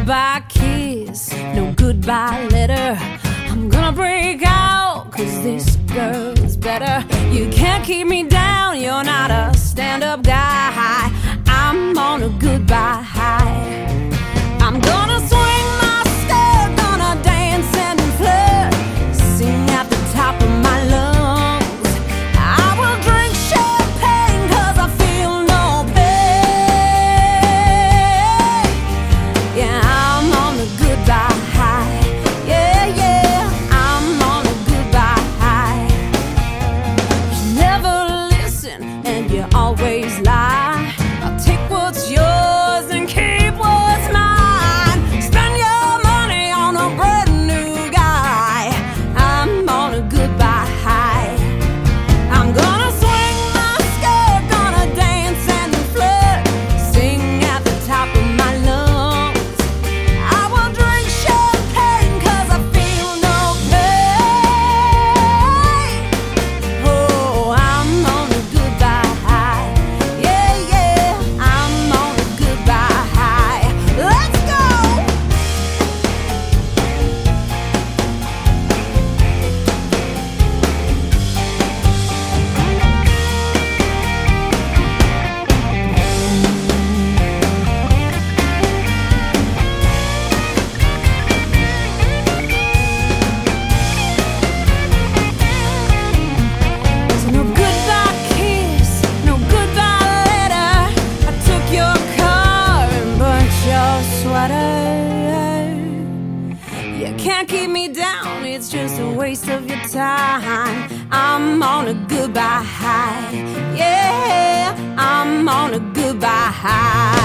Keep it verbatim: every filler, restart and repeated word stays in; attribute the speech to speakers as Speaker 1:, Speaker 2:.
Speaker 1: goodbye kiss, no goodbye letter. I'm gonna break out, cause this girl's better. You can't keep me down, you're not a stand-up guy. I'm on a goodbye high. I'm gonna swing my skirt, gonna dance and flirt, sing at the top of my lungs. I will drink champagne cause I feel no pain. Yeah, I'm on a goodbye high. Yeah, yeah, I'm on a goodbye high. You never listen and you always lie. I'll take what's yours and keep what's mine. Spend your money on a brand new guy. I'm on a goodbye high. I'm gonna swing my skirt, gonna dance and flirt, sing at the top of my lungs. I will drink champagne cause I feel no pain. Oh, I'm on a goodbye high. Yeah, yeah, I'm on a goodbye high. Let's go! So no goodbye kiss, no goodbye letter. I took your car and burnt your sweater. You can't keep me down, it's just a waste of your time. I'm on a goodbye high. Yeah, I'm on a goodbye high.